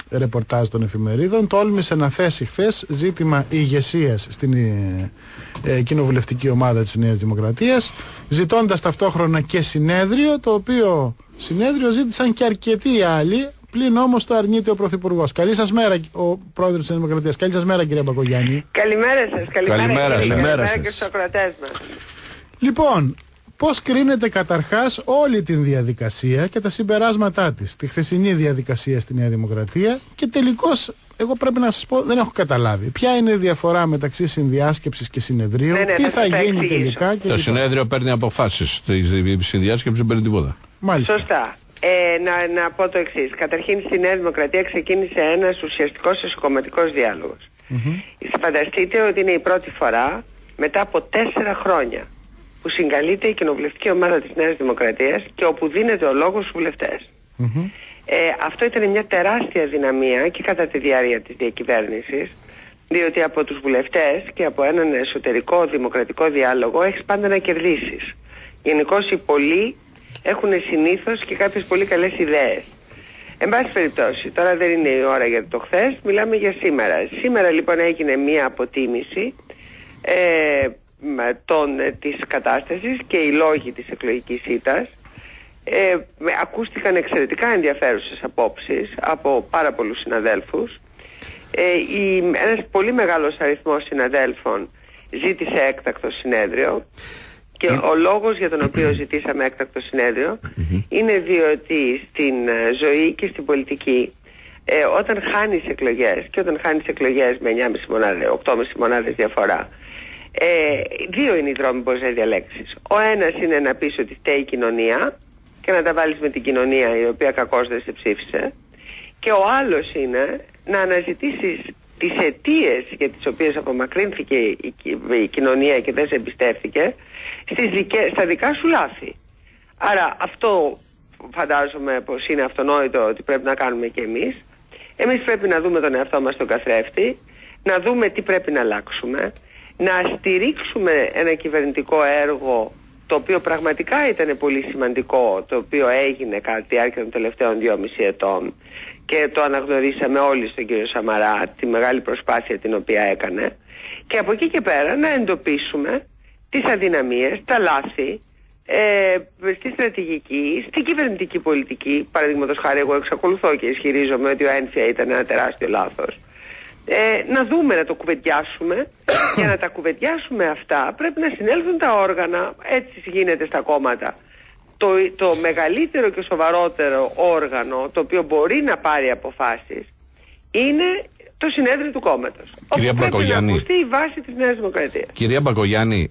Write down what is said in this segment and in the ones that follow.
ρεπορτάζ των εφημερίδων, τόλμησε να θέσει χθες ζήτημα ηγεσίας στην κοινοβουλευτική ομάδα της Νέας Δημοκρατίας, ζητώντας ταυτόχρονα και συνέδριο, το οποίο συνέδριο ζήτησαν και αρκετοί άλλοι, πλην όμως το αρνείται ο Πρωθυπουργός. Καλή σας μέρα, ο Πρόεδρος της Δημοκρατίας. Καλή σας μέρα, κύριε Μπακογιάννη. Καλημέρα σας, καλημέρα και στους ακροατές μας. Λοιπόν, πώς κρίνεται καταρχάς όλη την διαδικασία και τα συμπεράσματά της, τη χθεσινή διαδικασία στη Νέα Δημοκρατία, και τελικώς, εγώ πρέπει να σας πω, δεν έχω καταλάβει. Ποια είναι η διαφορά μεταξύ συνδιάσκεψης και συνεδρίου, τι θα γίνει τελικά. Και το συνέδριο παίρνει αποφάσεις, η συνδιάσκεψη δεν παίρνει τίποτα. Μάλιστα. Σωστά. Να πω το εξής. Καταρχήν στη Νέα Δημοκρατία ξεκίνησε ένας ουσιαστικός εσωκομματικός διάλογος. Φανταστείτε ότι είναι η πρώτη φορά μετά από 4 χρόνια που συγκαλείται η κοινοβουλευτική ομάδα της Νέας Δημοκρατίας και όπου δίνεται ο λόγος στους βουλευτές. Αυτό ήταν μια τεράστια δυναμία και κατά τη διάρκεια της διακυβέρνησης, διότι από τους βουλευτές και από έναν εσωτερικό δημοκρατικό διάλογο έχεις πάντα να κερδίσεις. Γενικώς οι πολλοί έχουν συνήθως και κάποιες πολύ καλές ιδέες. Εν πάση περιπτώσει, τώρα δεν είναι η ώρα για το χθες, μιλάμε για σήμερα. Σήμερα λοιπόν έγινε μια αποτίμηση της κατάστασης και οι λόγοι της εκλογικής ήττας. Ακούστηκαν εξαιρετικά ενδιαφέρουσες απόψεις από πάρα πολλούς συναδέλφους. Ένας πολύ μεγάλος αριθμός συναδέλφων ζήτησε έκτακτο συνέδριο. Και ο λόγος για τον οποίο ζητήσαμε έκτακτο συνέδριο είναι διότι στην ζωή και στην πολιτική, όταν χάνεις εκλογές, και όταν χάνεις εκλογές με 9,5 μονάδες, 8,5 μονάδες διαφορά, δύο είναι οι δρόμοι που μπορείς να διαλέξεις. Ο ένας είναι να πεις ότι φταίει η κοινωνία και να τα βάλεις με την κοινωνία η οποία κακώς δεν σε ψήφισε, και ο άλλος είναι να αναζητήσεις τις αιτίες για τις οποίες απομακρύνθηκε η κοινωνία και δεν σε εμπιστεύτηκε στα δικά σου λάθη. Άρα αυτό φαντάζομαι πως είναι αυτονόητο ότι πρέπει να κάνουμε και εμείς. Εμείς πρέπει να δούμε τον εαυτό μας στον καθρέφτη, να δούμε τι πρέπει να αλλάξουμε, να στηρίξουμε ένα κυβερνητικό έργο το οποίο πραγματικά ήταν πολύ σημαντικό, το οποίο έγινε κατά τη διάρκεια των τελευταίων 2,5 ετών και το αναγνωρίσαμε όλοι στον κύριο Σαμαρά, τη μεγάλη προσπάθεια την οποία έκανε, και από εκεί και πέρα να εντοπίσουμε τις αδυναμίες, τα λάθη στη στρατηγική, στην κυβερνητική πολιτική. Παραδείγματος χάρη, εγώ εξακολουθώ και ισχυρίζομαι ότι ο ένφια ήταν ένα τεράστιο λάθος. Να δούμε, να το κουβεντιάσουμε. Για να τα κουβεντιάσουμε αυτά πρέπει να συνέλθουν τα όργανα. Έτσι γίνεται στα κόμματα. Το μεγαλύτερο και σοβαρότερο όργανο το οποίο μπορεί να πάρει αποφάσεις είναι το συνέδριο του κόμματος. Κυρία όπου πρέπει Μπακογιάννη, να ακουστεί η βάση της Νέας Δημοκρατίας. Κυρία Μπακογιάννη,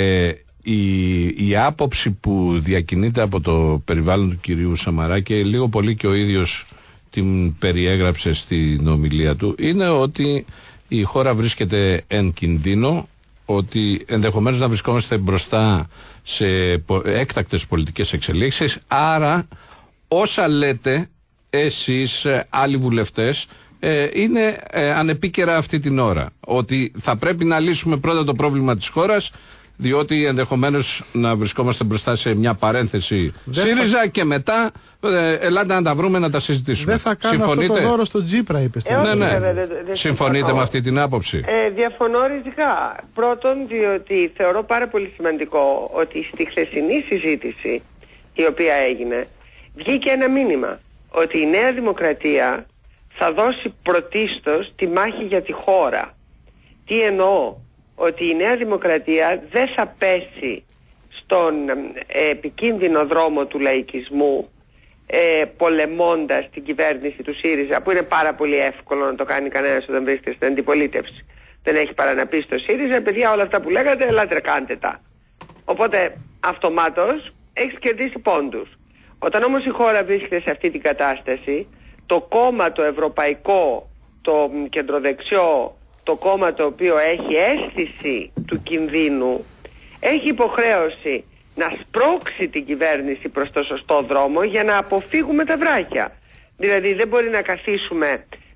η άποψη που διακινείται από το περιβάλλον του κυρίου Σαμαρά, και λίγο πολύ και ο ίδιος την περιέγραψε στην ομιλία του, είναι ότι η χώρα βρίσκεται εν κινδύνο, ότι ενδεχομένως να βρισκόμαστε μπροστά σε έκτακτες πολιτικές εξελίξεις. Άρα όσα λέτε εσείς, άλλοι βουλευτές, είναι ανεπίκαιρα αυτή την ώρα. Ότι θα πρέπει να λύσουμε πρώτα το πρόβλημα της χώρας, διότι ενδεχομένως να βρισκόμαστε μπροστά σε μια παρένθεση ΣΥΡΙΖΑ και μετά ελάτε να τα βρούμε να τα συζητήσουμε. Δεν θα κάνω αυτό το δώρο στο Τζίπρα, είπε. Συμφωνείτε με αυτή την άποψη? Διαφωνώ ριζικά. Πρώτον, διότι θεωρώ πάρα πολύ σημαντικό ότι στη χθεσινή συζήτηση η οποία έγινε βγήκε ένα μήνυμα ότι η Νέα Δημοκρατία θα δώσει πρωτίστως τη μάχη για τη χώρα. Τι εννοώ? Ότι η Νέα Δημοκρατία δεν θα πέσει στον επικίνδυνο δρόμο του λαϊκισμού, πολεμώντας την κυβέρνηση του ΣΥΡΙΖΑ, που είναι πάρα πολύ εύκολο να το κάνει κανένας όταν βρίσκεται στην αντιπολίτευση. Δεν έχει παρά να πει στο ΣΥΡΙΖΑ, παιδιά, όλα αυτά που λέγατε, ελάτε κάντε τα. Οπότε αυτομάτως έχεις κερδίσει πόντους. Όταν όμως η χώρα βρίσκεται σε αυτή την κατάσταση, το κόμμα το ευρωπαϊκό, το κεντροδεξιό, το κόμμα το οποίο έχει αίσθηση του κινδύνου, έχει υποχρέωση να σπρώξει την κυβέρνηση προς το σωστό δρόμο για να αποφύγουμε τα βράχια. Δηλαδή δεν μπορεί να καθίσουμε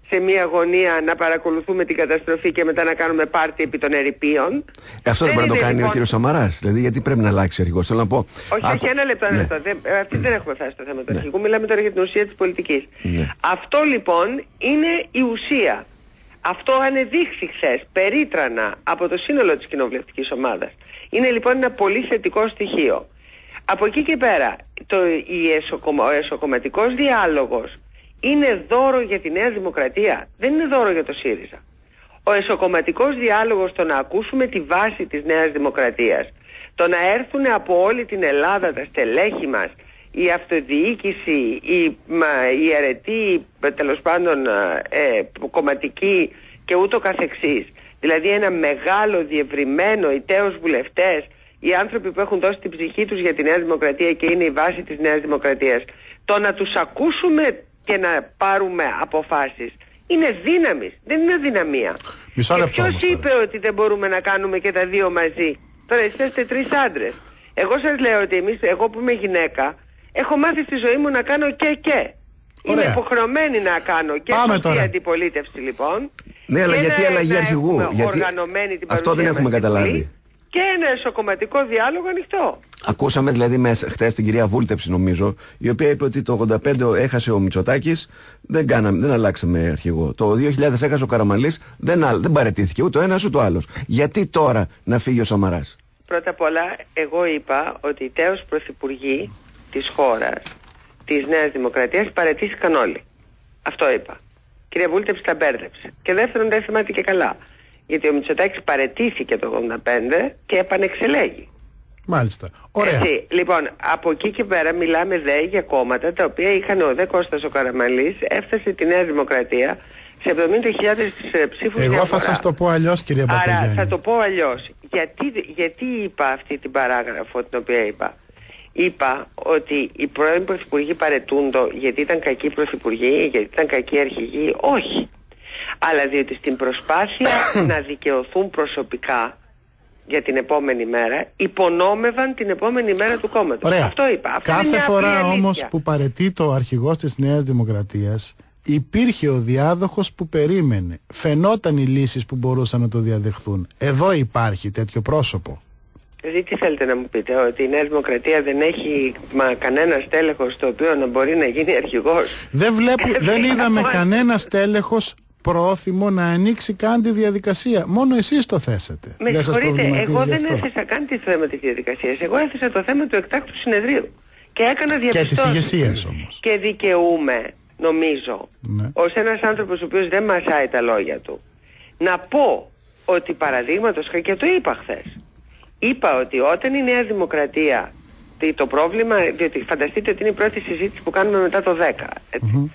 σε μία γωνία να παρακολουθούμε την καταστροφή και μετά να κάνουμε πάρτι επί των ερειπίων. Αυτό δεν μπορεί να το κάνει ο κύριος Σαμαράς. Δηλαδή, γιατί πρέπει να αλλάξει αρχηγός. Θέλω να πω. Όχι, ένα λεπτό. Αυτή δεν έχουμε φτάσει στο θέμα του αρχηγού. Μιλάμε τώρα για την ουσία της πολιτικής. Αυτό λοιπόν είναι η ουσία. Αυτό ανεδείχθη χθες περίτρανα από το σύνολο της κοινοβουλευτικής ομάδας. Είναι λοιπόν ένα πολύ θετικό στοιχείο. Από εκεί και πέρα, ο εσωκομματικός διάλογος είναι δώρο για τη Νέα Δημοκρατία, δεν είναι δώρο για το ΣΥΡΙΖΑ. Ο εσωκομματικός διάλογος, το να ακούσουμε τη βάση της Νέας Δημοκρατίας, το να έρθουν από όλη την Ελλάδα τα στελέχη μας, η αυτοδιοίκηση, η αιρετή, τέλος πάντων κομματική και ούτω καθεξής, δηλαδή ένα μεγάλο διευρυμένο, οι τέως βουλευτές, οι άνθρωποι που έχουν δώσει την ψυχή τους για τη Νέα Δημοκρατία και είναι η βάση της Νέας Δημοκρατίας, το να τους ακούσουμε και να πάρουμε αποφάσεις είναι δύναμη, δεν είναι αδυναμία. Και ποιος είπε ότι δεν μπορούμε να κάνουμε και τα δύο μαζί? Τώρα εσείς είστε 3 άντρες. Εγώ σας λέω ότι εγώ που είμαι γυναίκα, έχω μάθει στη ζωή μου να κάνω και. Είμαι υποχρεωμένη να κάνω και σωστή αντιπολίτευση λοιπόν. Ναι, αλλά γιατί αλλαγή αρχηγού? Γιατί αυτό δεν έχουμε καταλάβει. Και ένα εσωκομματικό διάλογο ανοιχτό. Ακούσαμε δηλαδή χθες την κυρία Βούλτεψη, νομίζω, η οποία είπε ότι το 85 έχασε ο Μητσοτάκης, δεν αλλάξαμε αρχηγό. Το 2000 έχασε ο Καραμανλής, δεν παραιτήθηκε ούτε ο ένας ούτε ο άλλος. Γιατί τώρα να φύγει ο Σαμαράς? Πρώτα απ' όλα, εγώ είπα ότι οι τέως πρωθυπουργοί της χώρας, της Νέας Δημοκρατίας, παραιτήθηκαν όλοι. Αυτό είπα. Κυρία Βούλτεψη τα μπέρδεψε. Και δεύτερον, δεν θυμάται και καλά. Γιατί ο Μητσοτάκης παραιτήθηκε το 85 και επανεξελέγει. Μάλιστα. Ωραία. Έτσι, λοιπόν, από εκεί και πέρα μιλάμε δε για κόμματα τα οποία είχαν ο δε Κώστας ο Καραμανλής, έφτασε τη Νέα Δημοκρατία σε 70.000 ψήφους. Εγώ θα σας το πω αλλιώς, κυρία Παπαγιάννη. Άρα θα το πω αλλιώς. Γιατί είπα αυτή την παράγραφο την οποία είπα? Είπα ότι οι πρώην πρωθυπουργοί παρετούντο γιατί ήταν κακοί πρωθυπουργοί, γιατί ήταν κακοί αρχηγοί. Όχι. Αλλά διότι στην προσπάθεια να δικαιωθούν προσωπικά για την επόμενη μέρα, υπονόμευαν την επόμενη μέρα του κόμματος. Αυτό είπα. Αυτό κάθε φορά όμως που παρετείται ο αρχηγός της Νέας Δημοκρατίας, υπήρχε ο διάδοχος που περίμενε. Φαινόταν οι λύσεις που μπορούσαν να το διαδεχθούν. Εδώ υπάρχει τέτοιο πρόσωπο. Δηλαδή τι θέλετε να μου πείτε? Ότι η Νέα Δημοκρατία δεν έχει κανένα στέλεχος το οποίο να μπορεί να γίνει αρχηγός? Δεν είδαμε κανένα στέλεχος πρόθυμο να ανοίξει καν τη διαδικασία. Μόνο εσείς το θέσατε. Με συγχωρείτε, εγώ δεν έθεσα καν το θέμα της διαδικασίας. Εγώ έθεσα το θέμα του εκτάκτου συνεδρίου. Και έκανα διαπιστώσεις. Και της ηγεσίας όμως. Και δικαιούμαι, νομίζω, ως ένας άνθρωπος ο οποίος δεν μασάει τα λόγια του, να πω ότι παραδείγματος, και το είπα χθες, είπα ότι όταν η Νέα Δημοκρατία, το πρόβλημα, διότι φανταστείτε ότι είναι η πρώτη συζήτηση που κάνουμε μετά το 10, έτσι.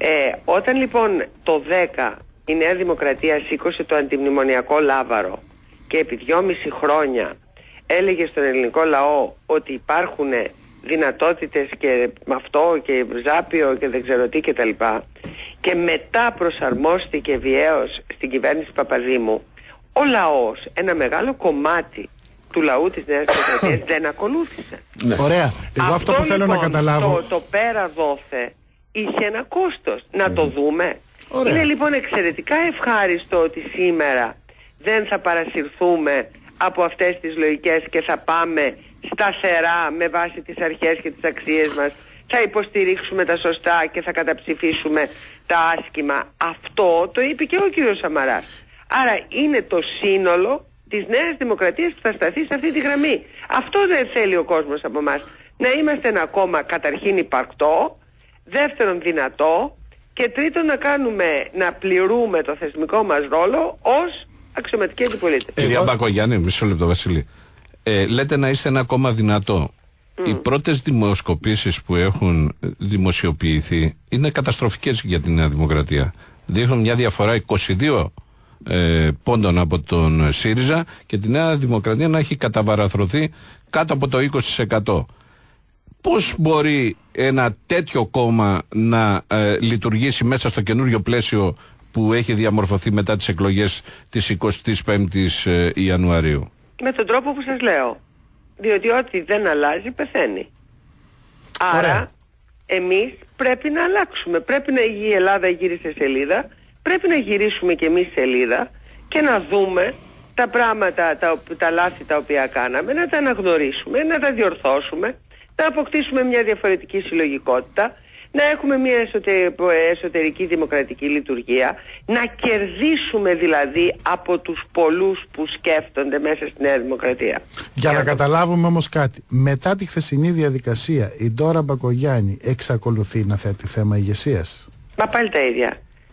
Όταν λοιπόν το 10 η Νέα Δημοκρατία σήκωσε το αντιμνημονιακό λάβαρο και επί 2,5 χρόνια έλεγε στον ελληνικό λαό ότι υπάρχουν δυνατότητες και με αυτό και ζάπιο και δεν ξέρω τι κτλ. Και μετά προσαρμόστηκε βιαίως στην κυβέρνηση Παπαδήμου, ο λαός, ένα μεγάλο κομμάτι του λαού της Νέας Δημοκρατίας δεν ακολούθησε. Ωραία. Εγώ αυτό που θέλω λοιπόν, να καταλάβω. Το πέρα δόθε είχε ένα κόστος. Να το δούμε. Ωραία. Είναι λοιπόν εξαιρετικά ευχάριστο ότι σήμερα δεν θα παρασυρθούμε από αυτές τις λογικές και θα πάμε σταθερά με βάση τις αρχές και τις αξίες μας. Θα υποστηρίξουμε τα σωστά και θα καταψηφίσουμε τα άσχημα. Αυτό το είπε και ο κύριος Σαμαράς. Άρα είναι το σύνολο της Νέας Δημοκρατίας που θα σταθεί σε αυτή τη γραμμή. Αυτό δεν θέλει ο κόσμος από εμάς. Να είμαστε ένα κόμμα καταρχήν υπαρκτό, δεύτερον δυνατό και τρίτον να πληρούμε το θεσμικό μας ρόλο ως αξιωματική αντιπολίτευση. Κυρία Μπακογιάννη, μισό λεπτό Βασίλη. Λέτε να είστε ένα κόμμα δυνατό. Οι πρώτες δημοσκοπήσεις που έχουν δημοσιοποιηθεί είναι καταστροφικές για την Νέα Δημοκρατία. Δείχνουν μια διαφορά 22 πόντων από τον ΣΥΡΙΖΑ και τη Νέα Δημοκρατία να έχει καταβαραθρωθεί κάτω από το 20%. Πώς μπορεί ένα τέτοιο κόμμα να λειτουργήσει μέσα στο καινούριο πλαίσιο που έχει διαμορφωθεί μετά τις εκλογές της 25ης Ιανουαρίου? Με τον τρόπο που σας λέω. Διότι ό,τι δεν αλλάζει πεθαίνει. Άρα εμείς πρέπει να αλλάξουμε. Πρέπει να η Ελλάδα γύρισε σελίδα. πρέπει να γυρίσουμε κι εμείς σελίδα και να δούμε τα πράγματα, τα λάθη τα οποία κάναμε, να τα αναγνωρίσουμε, να τα διορθώσουμε, να αποκτήσουμε μια διαφορετική συλλογικότητα, να έχουμε μια εσωτερική δημοκρατική λειτουργία, να κερδίσουμε δηλαδή από τους πολλούς που σκέφτονται μέσα στη Νέα Δημοκρατία. Για να καταλάβουμε όμως κάτι, μετά τη χθεσινή διαδικασία η Ντόρα Μπακογιάννη εξακολουθεί να θέτει θέμα ηγεσίας? Μα πάλι τα ίδια.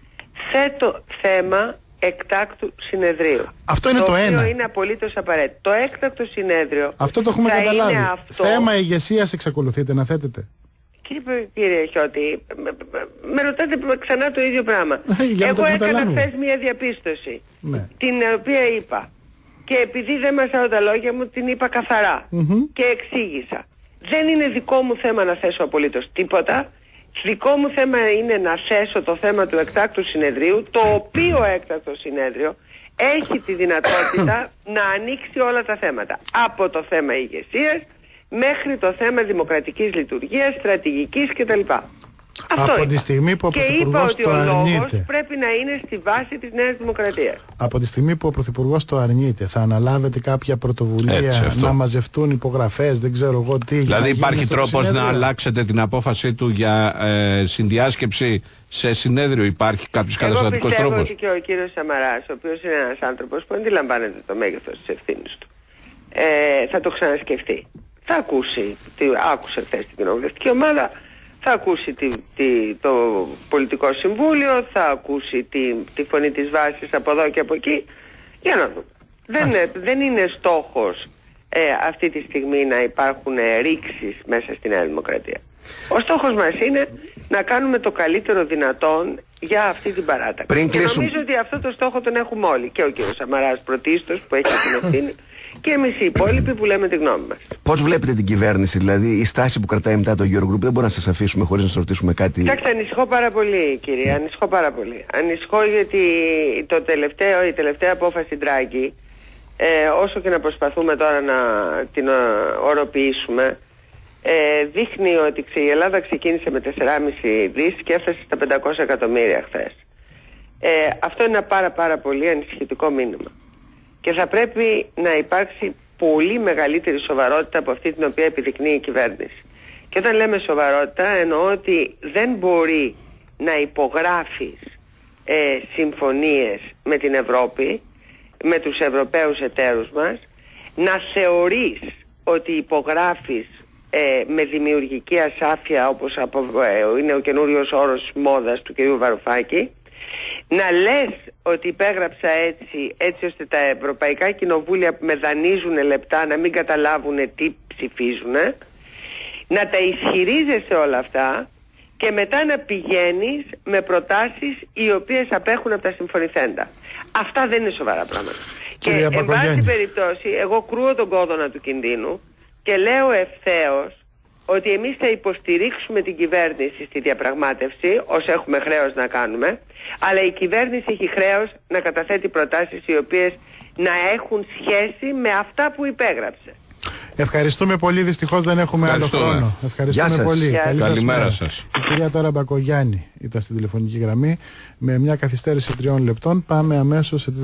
Θέτω θέμα εκτάκτου συνεδρίου. Αυτό είναι το ένα. Αυτό είναι απολύτως απαραίτητο. Το έκτακτο συνέδριο. Αυτό το έχουμε καταλάβει. Θέμα ηγεσίας εξακολουθείτε να θέτετε? Κύριε Χιώτη, με ρωτάτε ξανά το ίδιο πράγμα. Εγώ έκανα χθες μια διαπίστωση, την οποία είπα, και επειδή δεν μασάω τα λόγια μου, την είπα καθαρά και εξήγησα. Δεν είναι δικό μου θέμα να θέσω απολύτως τίποτα. Δικό μου θέμα είναι να θέσω το θέμα του εκτάκτου συνεδρίου, το οποίο έκτακτο συνέδριο έχει τη δυνατότητα να ανοίξει όλα τα θέματα. Από το θέμα ηγεσίας μέχρι το θέμα δημοκρατικής λειτουργίας, στρατηγικής κτλ. Αυτό από τη στιγμή που ο Πρωθυπουργός το αρνείται. Και είπα ότι ο λόγος πρέπει να είναι στη βάση της Νέας Δημοκρατίας. Από τη στιγμή που ο Πρωθυπουργός το αρνείται, θα αναλάβετε κάποια πρωτοβουλία να μαζευτούν υπογραφές, δεν ξέρω εγώ τι? Δηλαδή υπάρχει τρόπος να αλλάξετε την απόφαση του για συνδιάσκεψη σε συνέδριο? Υπάρχει κάποιος καταστατικός τρόπος? Εγώ πιστεύω ότι και ο κύριος Σαμαράς, ο οποίος είναι ένας άνθρωπος που αντιλαμβάνεται το μέγεθος της ευθύνης του, θα το ξανασκεφτεί. Θα ακούσει, άκουσε χθες την κοινοβουλευτική ομάδα, θα ακούσει το πολιτικό συμβούλιο, θα ακούσει τη φωνή της βάσης από εδώ και από εκεί, για να δούμε. Δεν είναι στόχος αυτή τη στιγμή να υπάρχουν ρήξεις μέσα στη Νέα Δημοκρατία. Ο στόχος μας είναι να κάνουμε το καλύτερο δυνατόν για αυτή την παράταξη. Και νομίζω ότι αυτό το στόχο τον έχουμε όλοι. Και ο κ. Σαμαράς πρωτίστως που έχει την ευθύνη, και εμείς οι υπόλοιποι που λέμε τη γνώμη μας. Πώς βλέπετε την κυβέρνηση, δηλαδή η στάση που κρατάει μετά το Eurogroup? Δεν μπορούμε να σας αφήσουμε χωρίς να σας ρωτήσουμε κάτι. Κοιτάξτε, ανησυχώ πάρα πολύ, κύριε. Ανησυχώ πάρα πολύ. Ανησυχώ γιατί η τελευταία απόφαση Ντράγκη, όσο και να προσπαθούμε τώρα να την οροποιήσουμε, δείχνει ότι η Ελλάδα ξεκίνησε με 4,5 δις και έφτασε στα 500 εκατομμύρια χθες. Αυτό είναι ένα πάρα πολύ ανησυχητικό μήνυμα. Και θα πρέπει να υπάρξει πολύ μεγαλύτερη σοβαρότητα από αυτή την οποία επιδεικνύει η κυβέρνηση. Και όταν λέμε σοβαρότητα, εννοώ ότι δεν μπορεί να υπογράφεις συμφωνίες με την Ευρώπη, με τους Ευρωπαίους εταίρους μας, να θεωρείς ότι υπογράφεις με δημιουργική ασάφεια, όπως είναι ο καινούριος όρος μόδας του κ. Βαρουφάκη, να λες ότι υπέγραψα έτσι ώστε τα ευρωπαϊκά κοινοβούλια με δανείζουν λεπτά να μην καταλάβουν τι ψηφίζουν, να τα ισχυρίζεσαι όλα αυτά και μετά να πηγαίνεις με προτάσεις οι οποίες απέχουν από τα συμφωνηθέντα. Αυτά δεν είναι σοβαρά πράγματα. Και εν πάση περιπτώσει εγώ κρούω τον κόδωνα του κινδύνου και λέω ευθέως ότι εμείς θα υποστηρίξουμε την κυβέρνηση στη διαπραγμάτευση, όσο έχουμε χρέος να κάνουμε, αλλά η κυβέρνηση έχει χρέος να καταθέτει προτάσεις οι οποίες να έχουν σχέση με αυτά που υπέγραψε. Ευχαριστούμε πολύ, δυστυχώς δεν έχουμε άλλο χρόνο. Ευχαριστούμε πολύ. Καλημέρα σας. Η κυρία Ντόρα Μπακογιάννη ήταν στην τηλεφωνική γραμμή με μια καθυστέρηση 3 λεπτών. Πάμε αμέσως σε